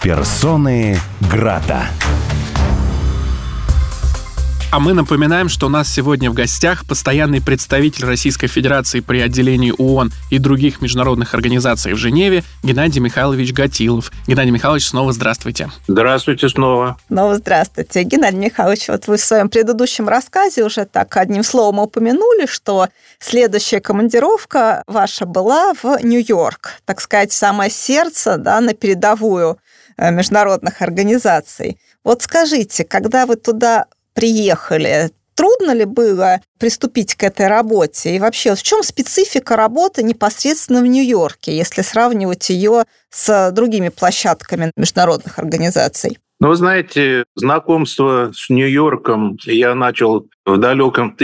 Персоны Грата. А мы напоминаем, что у нас сегодня в гостях постоянный представитель Российской Федерации при отделении ООН и других международных организаций в Женеве Геннадий Михайлович Гатилов. Геннадий Михайлович, снова здравствуйте. Здравствуйте снова. Снова здравствуйте. Геннадий Михайлович, вот вы в своем предыдущем рассказе уже так одним словом упомянули, что следующая командировка ваша была в Нью-Йорк, так сказать, в самое сердце, да, на передовую международных организаций. Вот скажите, когда вы туда приехали, трудно ли было приступить к этой работе? И вообще, в чем специфика работы непосредственно в Нью-Йорке, если сравнивать ее с другими площадками международных организаций? Вы знаете, знакомство с Нью-Йорком я начал в далеком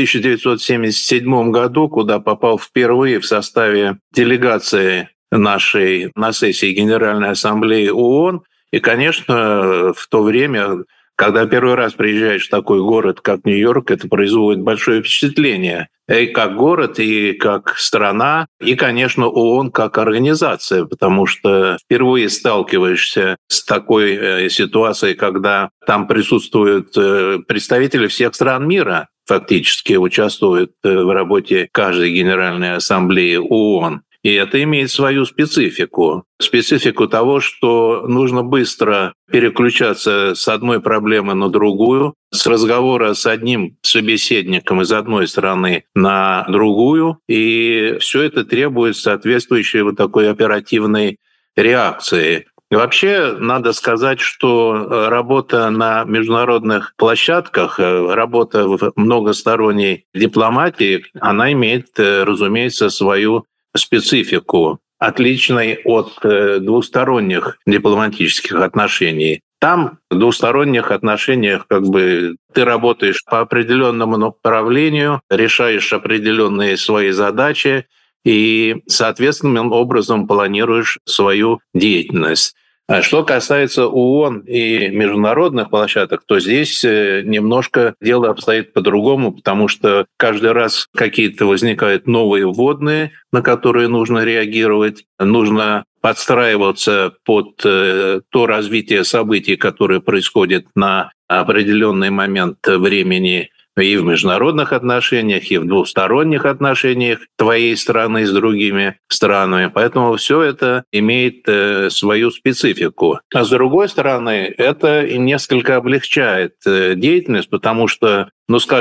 1977 году, куда попал впервые в составе делегации нашей на сессии Генеральной Ассамблеи ООН. И, конечно, в то время, когда первый раз приезжаешь в такой город, как Нью-Йорк, это производит большое впечатление. И как город, и как страна, и, конечно, ООН как организация, потому что впервые сталкиваешься с такой ситуацией, когда там присутствуют представители всех стран мира, фактически участвуют в работе каждой Генеральной Ассамблеи ООН. И это имеет свою специфику. Специфику того, что нужно быстро переключаться с одной проблемы на другую, с разговора с одним собеседником из одной страны на другую. И все это требует соответствующей вот такой оперативной реакции. И вообще, надо сказать, что работа на международных площадках, работа в многосторонней дипломатии, она имеет, разумеется, свою специфику, отличной от двусторонних дипломатических отношений. Там в двусторонних отношениях ты работаешь по определенному направлению, решаешь определенные свои задачи и соответственным образом планируешь свою деятельность. А что касается ООН и международных площадок, то здесь немножко дело обстоит по-другому, потому что каждый раз какие-то возникают новые вводные, на которые нужно реагировать, нужно подстраиваться под то развитие событий, которое происходит на определенный момент времени и в международных отношениях, и в двусторонних отношениях твоей страны с другими странами. Поэтому все это имеет свою специфику. А с другой стороны, это несколько облегчает деятельность, потому что,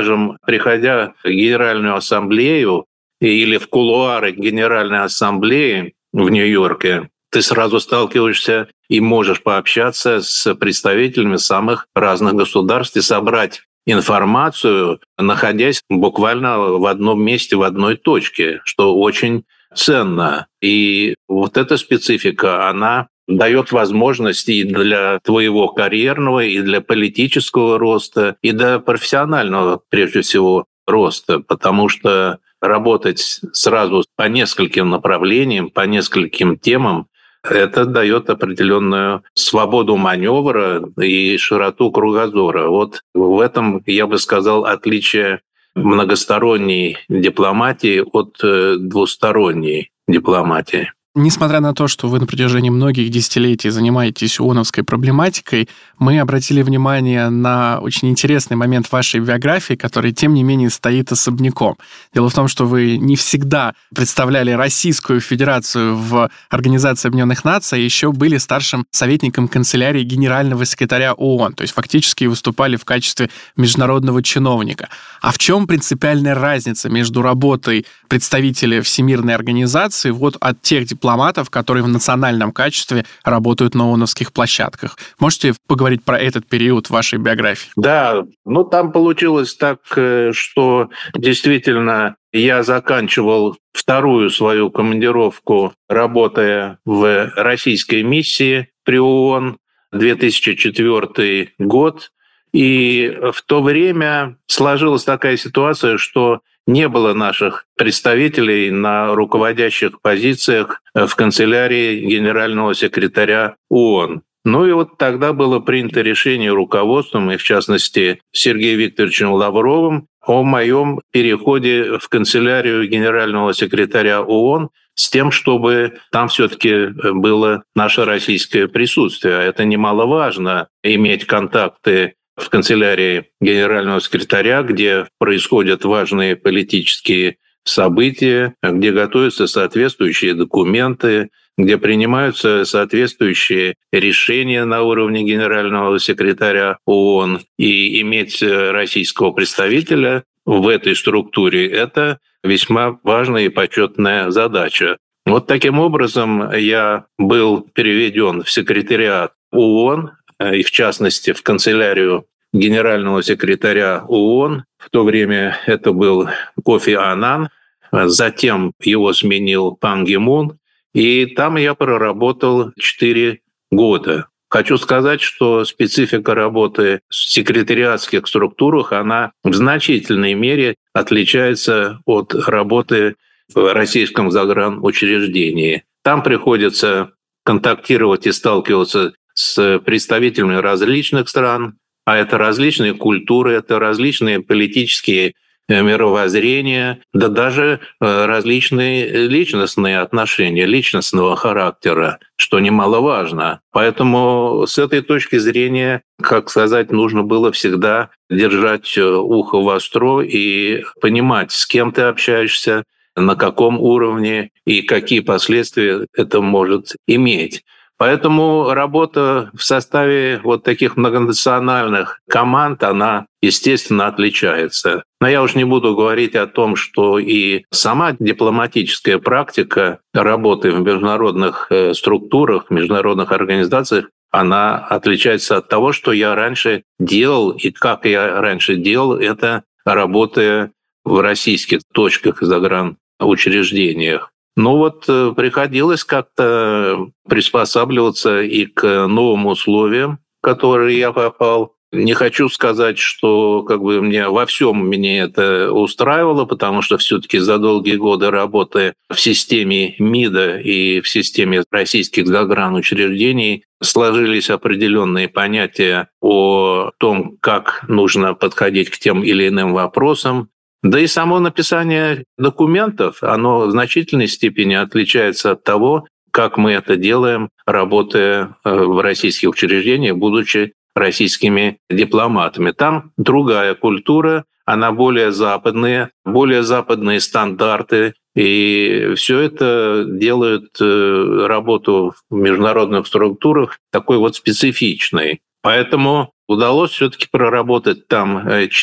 приходя в Генеральную Ассамблею или в кулуары Генеральной Ассамблеи в Нью-Йорке, ты сразу сталкиваешься и можешь пообщаться с представителями самых разных государств и собрать информацию, находясь буквально в одном месте, в одной точке, что очень ценно. И вот эта специфика, она дает возможности и для твоего карьерного, и для политического роста, и для профессионального, прежде всего, роста, потому что работать сразу по нескольким направлениям, по нескольким темам, это дает определенную свободу маневра и широту кругозора. Вот в этом, я бы сказал, отличие многосторонней дипломатии от двусторонней дипломатии. Несмотря на то, что вы на протяжении многих десятилетий занимаетесь ООНовской проблематикой, мы обратили внимание на очень интересный момент в вашей биографии, который, тем не менее, стоит особняком. Дело в том, что вы не всегда представляли Российскую Федерацию в Организации Объединенных Наций, а еще были старшим советником канцелярии генерального секретаря ООН, то есть фактически выступали в качестве международного чиновника. А в чем принципиальная разница между работой представителя Всемирной организации от тех дипломатов, которые в национальном качестве работают на ООНовских площадках? Можете поговорить про этот период в вашей биографии? Да, там получилось так, что действительно я заканчивал вторую свою командировку, работая в российской миссии при ООН, 2004 год. И в то время сложилась такая ситуация, что не было наших представителей на руководящих позициях в канцелярии генерального секретаря ООН. И тогда было принято решение руководством, и в частности Сергеем Викторовичем Лавровым, о моем переходе в канцелярию генерального секретаря ООН с тем, чтобы там все-таки было наше российское присутствие. Это немаловажно, иметь контакты в канцелярии генерального секретаря, где происходят важные политические события, где готовятся соответствующие документы, где принимаются соответствующие решения на уровне генерального секретаря ООН. И иметь российского представителя в этой структуре – это весьма важная и почетная задача. Вот таким образом я был переведен в секретариат ООН, и в частности в канцелярию генерального секретаря ООН. В то время это был Кофи Аннан, затем его сменил Пан Ги Мун, и там я проработал 4 года. Хочу сказать, что специфика работы в секретариатских структурах, она в значительной мере отличается от работы в российском загранучреждении. Там приходится контактировать и сталкиваться с представителями различных стран, а это различные культуры, это различные политические мировоззрения, да даже различные личностные отношения, личностного характера, что немаловажно. Поэтому с этой точки зрения, как сказать, нужно было всегда держать ухо востро и понимать, с кем ты общаешься, на каком уровне и какие последствия это может иметь. Поэтому работа в составе вот таких многонациональных команд, она, естественно, отличается. Но я уж не буду говорить о том, что и сама дипломатическая практика работы в международных структурах, международных организациях, она отличается от того, что я раньше делал, и как я раньше делал, это работая в российских точках и загранучреждениях. Ну вот приходилось как-то приспосабливаться и к новым условиям, в которые я попал. Не хочу сказать, что мне во всем меня это устраивало, потому что все-таки за долгие годы работы в системе МИДа и в системе российских загранучреждений сложились определенные понятия о том, как нужно подходить к тем или иным вопросам. Да и само написание документов, оно в значительной степени отличается от того, как мы это делаем, работая в российских учреждениях, будучи российскими дипломатами. Там другая культура, она более западные стандарты, и все это делает работу в международных структурах такой вот специфичной. Поэтому удалось все-таки проработать там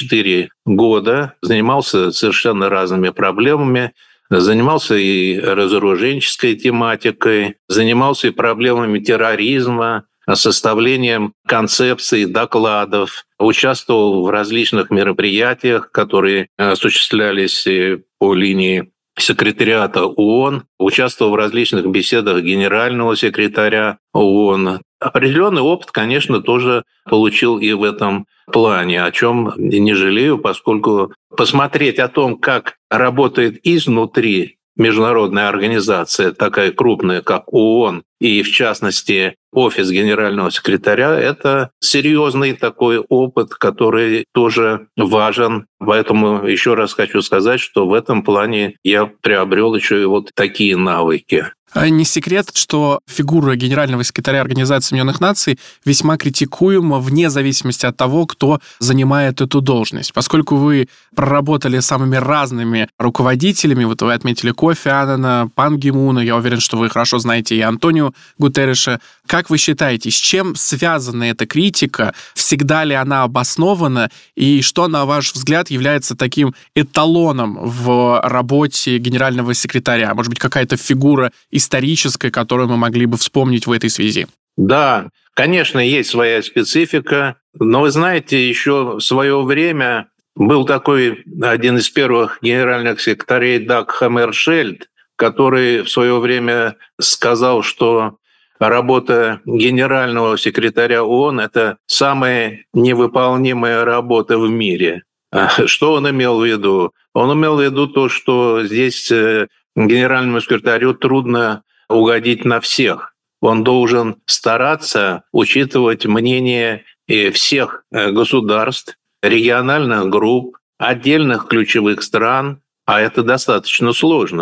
4 года, занимался совершенно разными проблемами, занимался и разоруженческой тематикой, занимался и проблемами терроризма, составлением концепций, докладов, участвовал в различных мероприятиях, которые осуществлялись по линии секретариата ООН, участвовал в различных беседах генерального секретаря ООН. Определенный опыт, конечно, тоже получил и в этом плане, о чем не жалею, поскольку посмотреть о том, как работает изнутри международная организация, такая крупная, как ООН, и в частности офис генерального секретаря, это серьезный такой опыт, который тоже важен. Поэтому еще раз хочу сказать, что в этом плане я приобрел еще и вот такие навыки. Не секрет, что фигура генерального секретаря Организации Объединенных Наций весьма критикуема вне зависимости от того, кто занимает эту должность. Поскольку вы проработали с самыми разными руководителями, вот вы отметили Кофи Аннана, Пан Ги Муна, я уверен, что вы хорошо знаете и Антонио Гутерреша. Как вы считаете, с чем связана эта критика? Всегда ли она обоснована? И что, на ваш взгляд, является таким эталоном в работе генерального секретаря? Может быть, какая-то фигура историческая, которую мы могли бы вспомнить в этой связи? Да, конечно, есть своя специфика, но вы знаете, еще в свое время был такой один из первых генеральных секретарей Даг Хаммершельд, который в свое время сказал, что работа генерального секретаря ООН – это самая невыполнимая работа в мире. Что он имел в виду? Он имел в виду то, что здесь генеральному секретарю трудно угодить на всех. Он должен стараться учитывать мнение всех государств, региональных групп, отдельных ключевых стран, а это достаточно сложно.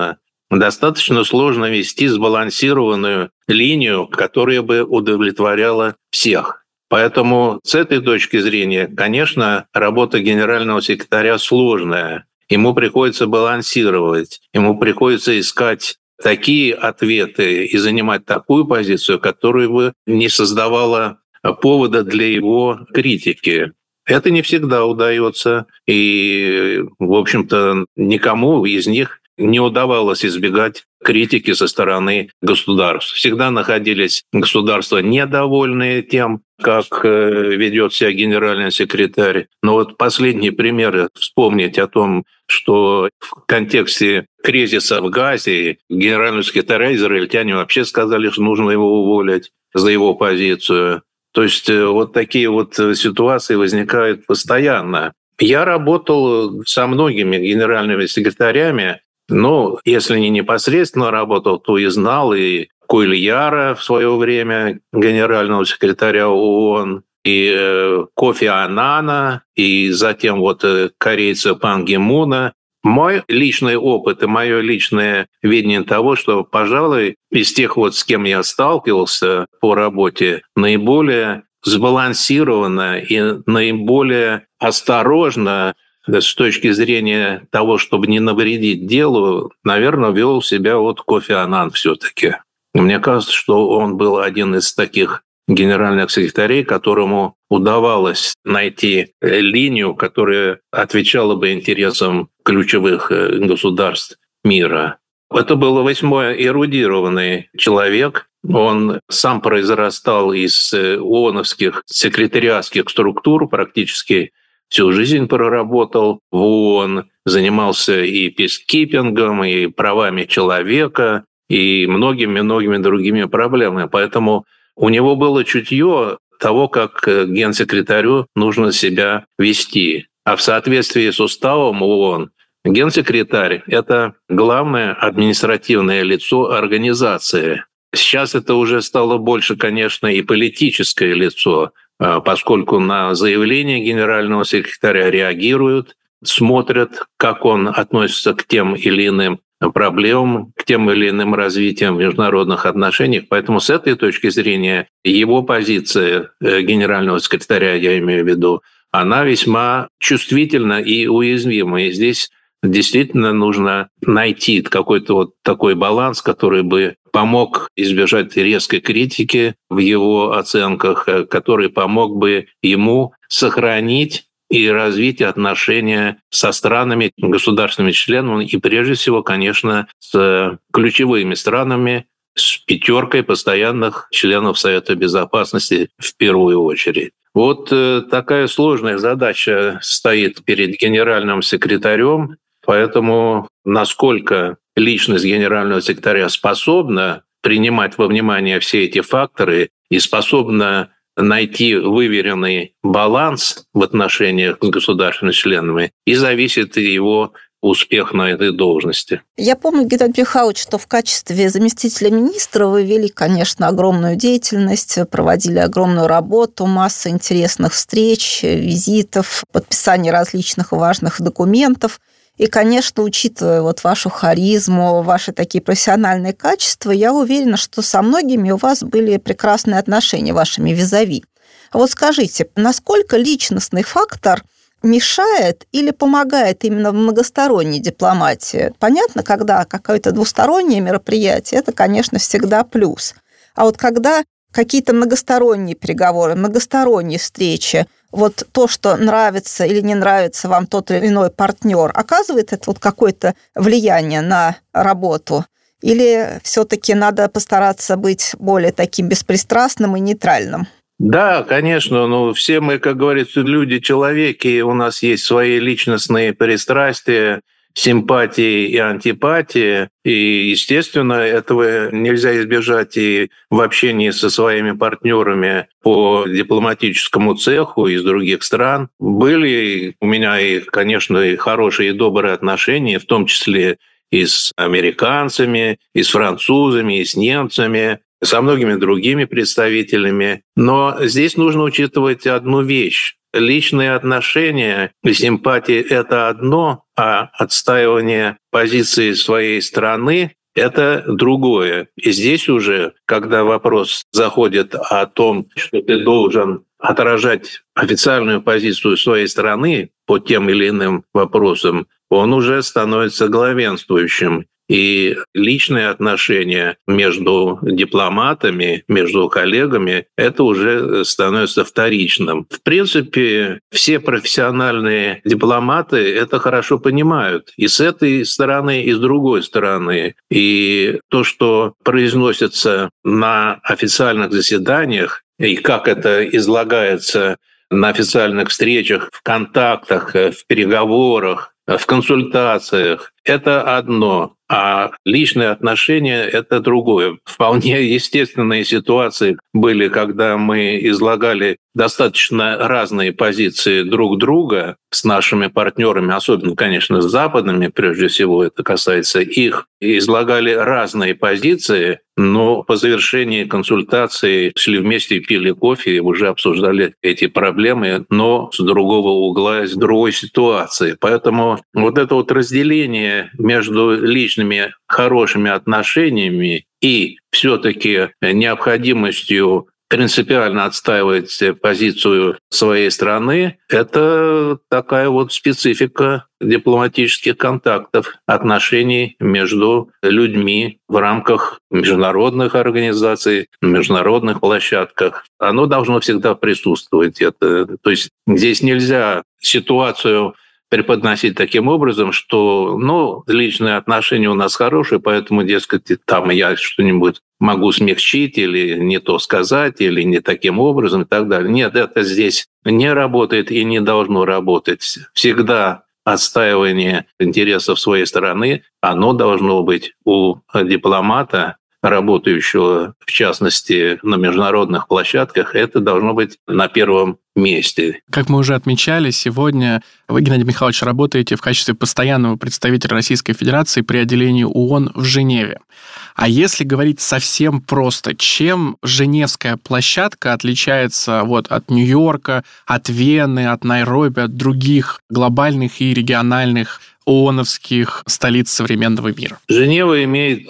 достаточно сложно вести сбалансированную линию, которая бы удовлетворяла всех. Поэтому с этой точки зрения, конечно, работа генерального секретаря сложная. Ему приходится балансировать, ему приходится искать такие ответы и занимать такую позицию, которая бы не создавала повода для его критики. Это не всегда удается, и, в общем-то, никому из них не удавалось избегать критики со стороны государств. Всегда находились государства недовольные тем, как ведет себя генеральный секретарь. Но вот последние примеры вспомнить о том, что в контексте кризиса в Газе генерального секретаря израильтяне вообще сказали, что нужно его уволить за его позицию. То есть вот такие вот ситуации возникают постоянно. Я работал со многими генеральными секретарями, но если не непосредственно работал, то и знал и Куэльяра в свое время, генерального секретаря ООН, и Кофи Аннана, и затем вот корейца Пан Ги Муна. Мой личный опыт и мое личное видение того, что, пожалуй, из тех вот, с кем я сталкивался по работе, наиболее сбалансированно и наиболее осторожно с точки зрения того, чтобы не навредить делу, наверное, вел себя вот Кофи Аннан все-таки. Мне кажется, что он был один из таких генеральных секретарей, которому удавалось найти линию, которая отвечала бы интересам ключевых государств мира. Это был 8-й эрудированный человек. Он сам произрастал из ООНовских секретариатских структур, практически всю жизнь проработал в ООН, занимался и пискипингом, и правами человека, и многими-многими другими проблемами. Поэтому у него было чутье того, как генсекретарю нужно себя вести. А в соответствии с уставом ООН генсекретарь – это главное административное лицо организации. Сейчас это уже стало больше, конечно, и политическое лицо, поскольку на заявление генерального секретаря реагируют, смотрят, как он относится к тем или иным проблемам, к тем или иным развитиям в международных отношениях. Поэтому с этой точки зрения его позиция генерального секретаря, я имею в виду, она весьма чувствительна и уязвима. И здесь действительно нужно найти какой-то вот такой баланс, который бы помог избежать резкой критики в его оценках, который помог бы ему сохранить и развить отношения со странами, государственными членами и, прежде всего, конечно, с ключевыми странами, с 5 постоянных членов Совета Безопасности в первую очередь. Вот такая сложная задача стоит перед генеральным секретарем, поэтому насколько личность генерального секретаря способна принимать во внимание все эти факторы и способна найти выверенный баланс в отношениях с государственными членами, и зависит его успех на этой должности. Я помню, Геннадий Михайлович, что в качестве заместителя министра вы вели, конечно, огромную деятельность, проводили огромную работу, масса интересных встреч, визитов, подписания различных важных документов. И, конечно, учитывая вот вашу харизму, ваши такие профессиональные качества, я уверена, что со многими у вас были прекрасные отношения, вашими визави. А вот скажите, насколько личностный фактор мешает или помогает именно в многосторонней дипломатии? Понятно, когда какое-то двустороннее мероприятие, это, конечно, всегда плюс. А вот когда какие-то многосторонние переговоры, многосторонние встречи, вот то, что нравится или не нравится вам тот или иной партнер, оказывает это вот какое-то влияние на работу? Или все-таки надо постараться быть более таким беспристрастным и нейтральным? Да, конечно, все мы, как говорится, люди-человеки, у нас есть свои личностные пристрастия, симпатии и антипатии, и, естественно, этого нельзя избежать и в общении со своими партнерами по дипломатическому цеху из других стран. Были у меня, конечно, и хорошие, и добрые отношения, в том числе и с американцами, и с французами, и с немцами, со многими другими представителями. Но здесь нужно учитывать одну вещь. личные отношения и симпатии — это одно, а отстаивание позиции своей страны — это другое. И здесь уже, когда вопрос заходит о том, что ты должен отражать официальную позицию своей страны по тем или иным вопросам, он уже становится главенствующим. И личные отношения между дипломатами, между коллегами, это уже становится вторичным. В принципе, все профессиональные дипломаты это хорошо понимают. И с этой стороны, и с другой стороны. И то, что произносится на официальных заседаниях, и как это излагается на официальных встречах, в контактах, в переговорах, в консультациях, это одно, а личные отношения — это другое. Вполне естественные ситуации были, когда мы излагали достаточно разные позиции друг друга с нашими партнерами, особенно, конечно, с западными, прежде всего это касается их, излагали разные позиции, но по завершении консультации шли вместе, пили кофе и уже обсуждали эти проблемы, но с другого угла, с другой ситуации. Поэтому вот это вот разделение между личными хорошими отношениями и все-таки необходимостью принципиально отстаивать позицию своей страны, это такая вот специфика дипломатических контактов, отношений между людьми в рамках международных организаций, на международных площадках. Оно должно всегда присутствовать. То есть здесь нельзя ситуацию преподносить таким образом, что личные отношения у нас хорошие, поэтому, дескать, там я что-нибудь могу смягчить или не то сказать, или не таким образом и так далее. Нет, это здесь не работает и не должно работать. Всегда отстаивание интересов своей страны, оно должно быть у дипломата, работающего, в частности, на международных площадках, это должно быть на первом месте. Как мы уже отмечали, сегодня вы, Геннадий Михайлович, работаете в качестве постоянного представителя Российской Федерации при отделении ООН в Женеве. А если говорить совсем просто, чем Женевская площадка отличается от Нью-Йорка, от Вены, от Найроби, от других глобальных и региональных ООНовских столиц современного мира? Женева имеет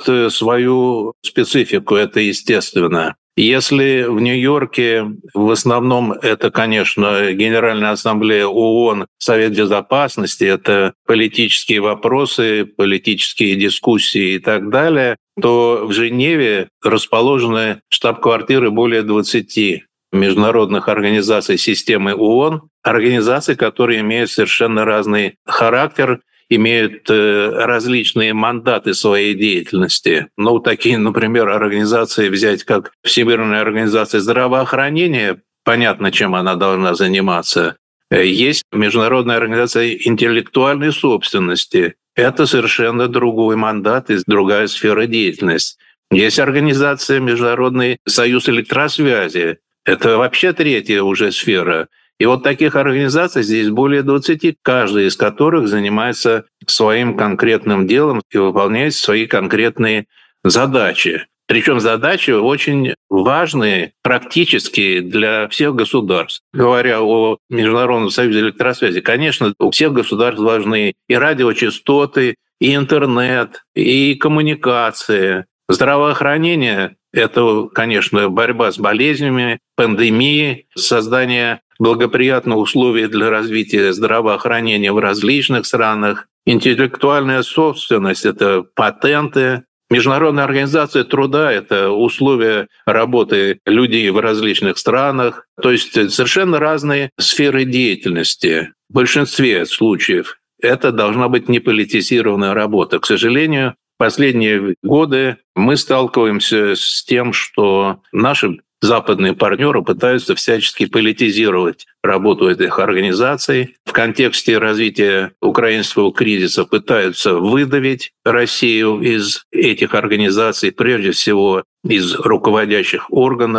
свою специфику, это естественно. Если в Нью-Йорке в основном это, конечно, Генеральная ассамблея ООН, Совет Безопасности, это политические вопросы, политические дискуссии и так далее, то в Женеве расположены штаб-квартиры более 20 международных организаций системы ООН, организаций, которые имеют совершенно разный характер, имеют различные мандаты своей деятельности. Такие, например, организации взять, как Всемирная организация здравоохранения, понятно, чем она должна заниматься. Есть Международная организация интеллектуальной собственности. Это совершенно другой мандат и другая сфера деятельности. Есть организация Международный союз электросвязи. Это вообще третья уже сфера. И таких организаций здесь более 20, каждая из которых занимается своим конкретным делом и выполняет свои конкретные задачи. Причем задачи очень важные, практические для всех государств. Говоря о Международном союзе электросвязи, конечно, у всех государств важны и радиочастоты, и интернет, и коммуникации. Здравоохранение — это, конечно, борьба с болезнями, пандемией, создание благоприятных условий для развития здравоохранения в различных странах. Интеллектуальная собственность — это патенты. Международная организация труда — это условия работы людей в различных странах. То есть совершенно разные сферы деятельности. В большинстве случаев это должна быть неполитизированная работа. К сожалению, в последние годы мы сталкиваемся с тем, что наши западные партнеры пытаются всячески политизировать работу этих организаций. В контексте развития украинского кризиса пытаются выдавить Россию из этих организаций, прежде всего из руководящих органов.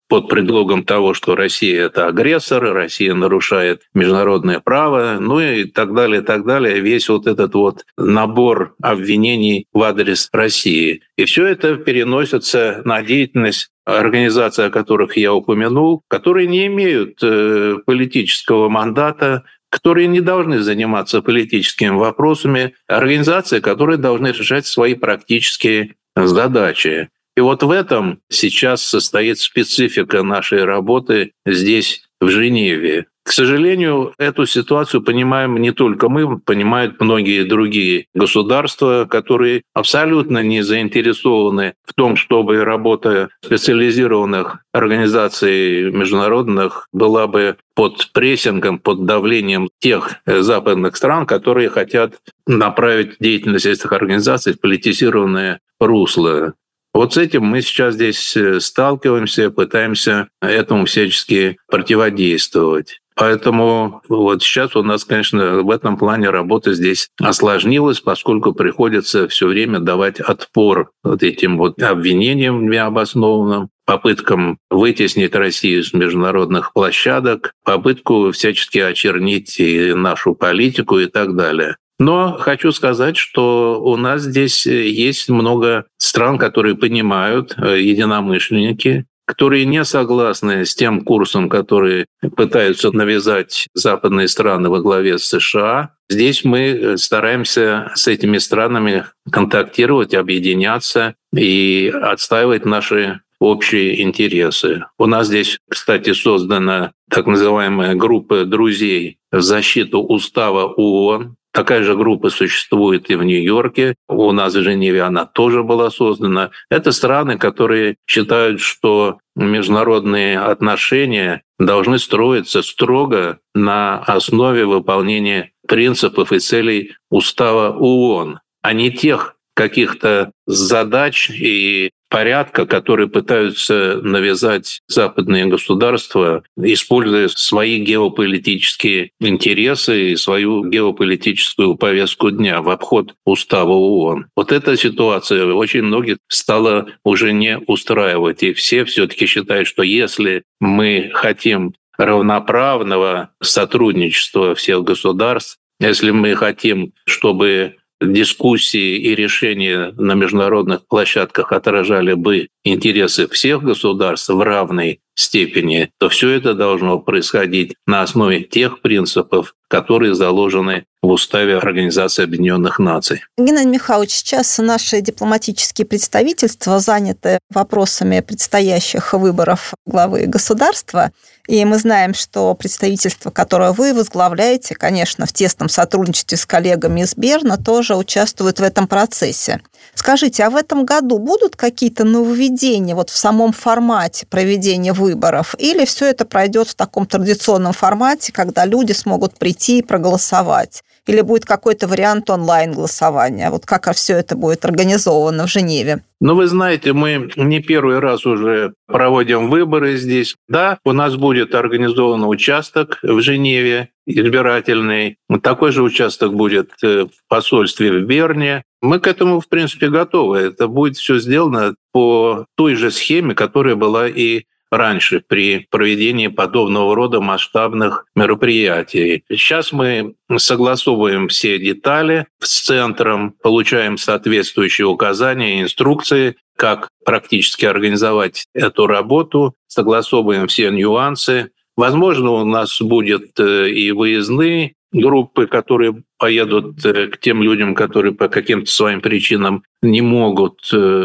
под предлогом того, что Россия – это агрессор, Россия нарушает международное право, ну и так далее, и так далее. Весь вот этот вот набор обвинений в адрес России. И все это переносится на деятельность организаций, о которых я упомянул, которые не имеют политического мандата, которые не должны заниматься политическими вопросами, организации, которые должны решать свои практические задачи. И вот в этом сейчас состоит специфика нашей работы здесь, в Женеве. К сожалению, эту ситуацию понимаем не только мы, понимают многие другие государства, которые абсолютно не заинтересованы в том, чтобы работа специализированных организаций международных была бы под прессингом, под давлением тех западных стран, которые хотят направить деятельность этих организаций в политизированное русло. Вот с этим мы сейчас здесь сталкиваемся, пытаемся этому всячески противодействовать. Поэтому вот сейчас у нас, конечно, в этом плане работа здесь осложнилась, поскольку приходится все время давать отпор вот этим вот обвинениям необоснованным, попыткам вытеснить Россию с международных площадок, попытку всячески очернить и нашу политику и так далее. Но хочу сказать, что у нас здесь есть много стран, которые понимают, единомышленники, которые не согласны с тем курсом, который пытаются навязать западные страны во главе с США. Здесь мы стараемся с этими странами контактировать, объединяться и отстаивать наши общие интересы. У нас здесь, кстати, создана так называемая группа друзей в защиту устава ООН. Такая же группа существует и в Нью-Йорке. У нас в Женеве она тоже была создана. Это страны, которые считают, что международные отношения должны строиться строго на основе выполнения принципов и целей устава ООН, а не тех каких-то задач и порядка, которые пытаются навязать западные государства, используя свои геополитические интересы и свою геополитическую повестку дня в обход устава ООН. Вот эта ситуация очень многих стала уже не устраивать, и все-таки считают, что если мы хотим равноправного сотрудничества всех государств, если мы хотим, чтобы дискуссии и решения на международных площадках отражали бы интересы всех государств в равной степени, то все это должно происходить на основе тех принципов, которые заложены в Уставе Организации Объединенных Наций. Геннадий Михайлович, сейчас наши дипломатические представительства заняты вопросами предстоящих выборов главы государства. И мы знаем, что представительство, которое вы возглавляете, конечно, в тесном сотрудничестве с коллегами из Берна, тоже участвует в этом процессе. Скажите, а в этом году будут какие-то нововведения вот в самом формате проведения выборов? Или все это пройдет в таком традиционном формате, когда люди смогут прийти и проголосовать? Или будет какой-то вариант онлайн-голосования? Вот как все это будет организовано в Женеве? Ну, вы знаете, мы не первый раз уже проводим выборы здесь. Да, у нас будет организован участок в Женеве избирательный. Такой же участок будет в посольстве в Берне. Мы к этому, в принципе, готовы. Это будет все сделано по той же схеме, которая была и раньше при проведении подобного рода масштабных мероприятий. Сейчас мы согласовываем все детали с центром, получаем соответствующие указания, инструкции, как практически организовать эту работу, согласовываем все нюансы. Возможно, у нас будет и выездные группы, которые поедут к тем людям, которые по каким-то своим причинам не могут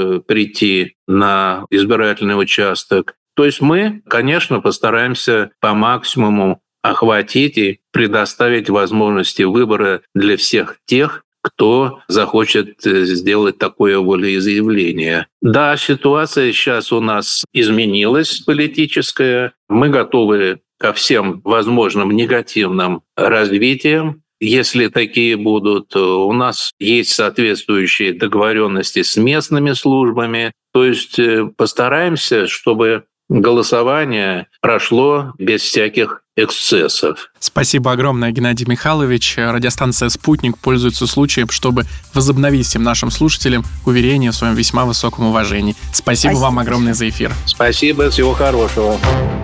прийти на избирательный участок. То есть мы, конечно, постараемся по максимуму охватить и предоставить возможности выбора для всех тех, кто захочет сделать такое волеизъявление. Да, ситуация сейчас у нас изменилась политическая. Мы готовы ко всем возможным негативным развитиям. Если такие будут, у нас есть соответствующие договоренности с местными службами. То есть постараемся, чтобы голосование прошло без всяких эксцессов. Спасибо огромное, Геннадий Михайлович. Радиостанция «Спутник» пользуется случаем, чтобы возобновить всем нашим слушателям уверение в своем весьма высоком уважении. Спасибо вам огромное за эфир. Спасибо, всего хорошего.